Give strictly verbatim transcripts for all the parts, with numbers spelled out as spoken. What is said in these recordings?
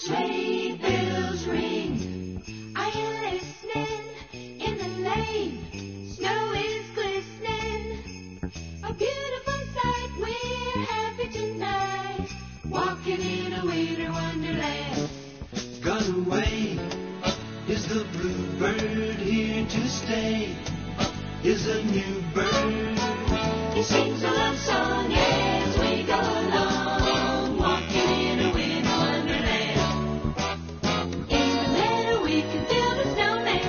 Sleigh bells ring. Are you listening? In the lane, snow is glistening. A beautiful sight. We're happy tonight. Walking in a winter wonderland. Gone away is the bluebird, here to stay is a new bird. He sings a love song as we go along, walking in a winter wonderland. In the meadow we can build a snowman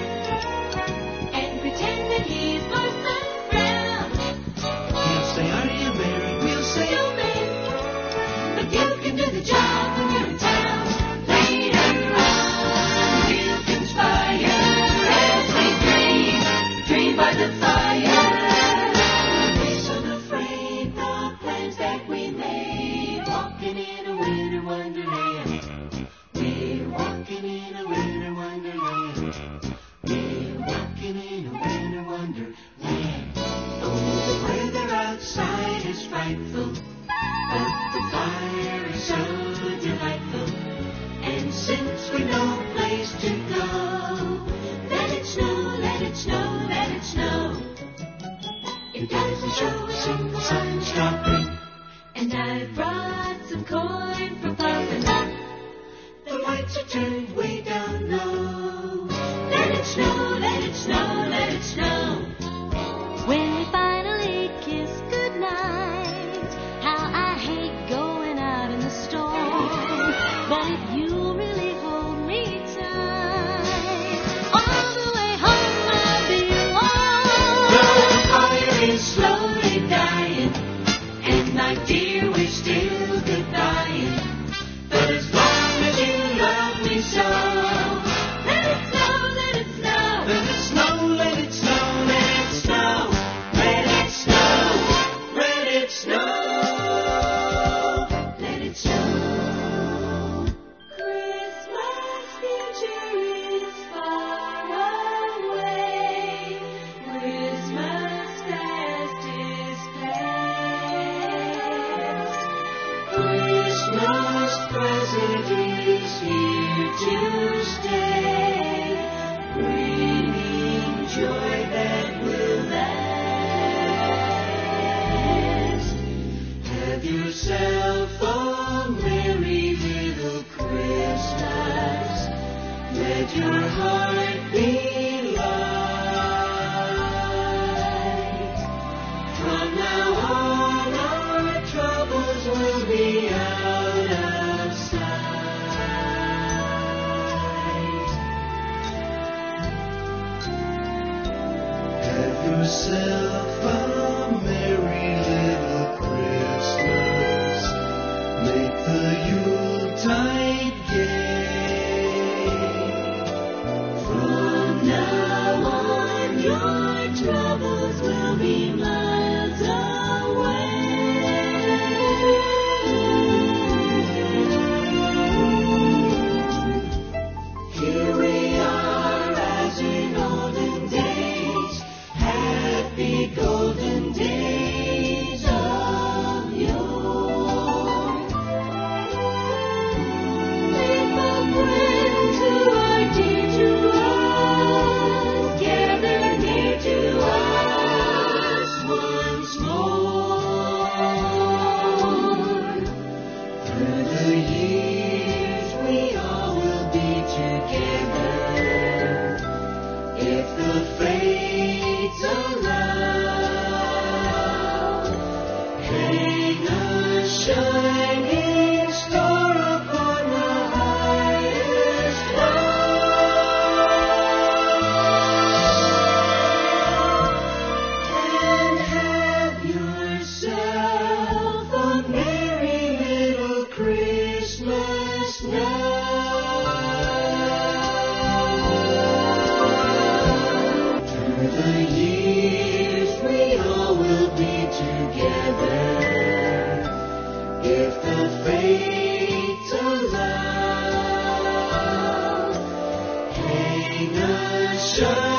and pretend that he's Parson Brown. He'll say, are you married? We'll say, Snowman, but you can do the job when you're in town. Later on, we'll conspire as we dream, dream by the fire. We're unafraid the plans that we made, walking in a winter wonderland. We're walking in a winter wonderland. We're walking in a winter wonderland. Oh, the weather outside is frightful, but the fire is so delightful. And since we've no place to go, let it snow, let it snow, let it snow. It doesn't show a single sun stopping. And I brought some corn for popping. The lights are turned way down low. Let it snow, let it snow, let it snow. When we finally kiss goodnight, how I hate going out in the storm. But if you really hold me tight, all the way home I'll be warm. The fire is slowly dying, and my dear, we're still goodbying. But as long as you love me so, let it snow, let it snow. let it snow, let it snow, let it snow, let it snow, let it snow. Let it snow. Christmas future is far away. Christmas past is past. Christmas present is here to stay, bringing joy that will last. Have yourself a merry little Christmas. Let your heart be light. From now on, our troubles will be out of sight. Have yourself a merry little Christmas. Make the Yuletide gay. From now on, your troubles will be miles away. Here we are as in olden days, happy golden days of yore. Faithful friends who are dear to us, gather near to us once more. Through the years we all will be together, if the fates allow. Hang a shining star upon the highest cloud, and have yourself a merry little Christmas now. Through the years we all will be together, if the fates allow. Hang a shining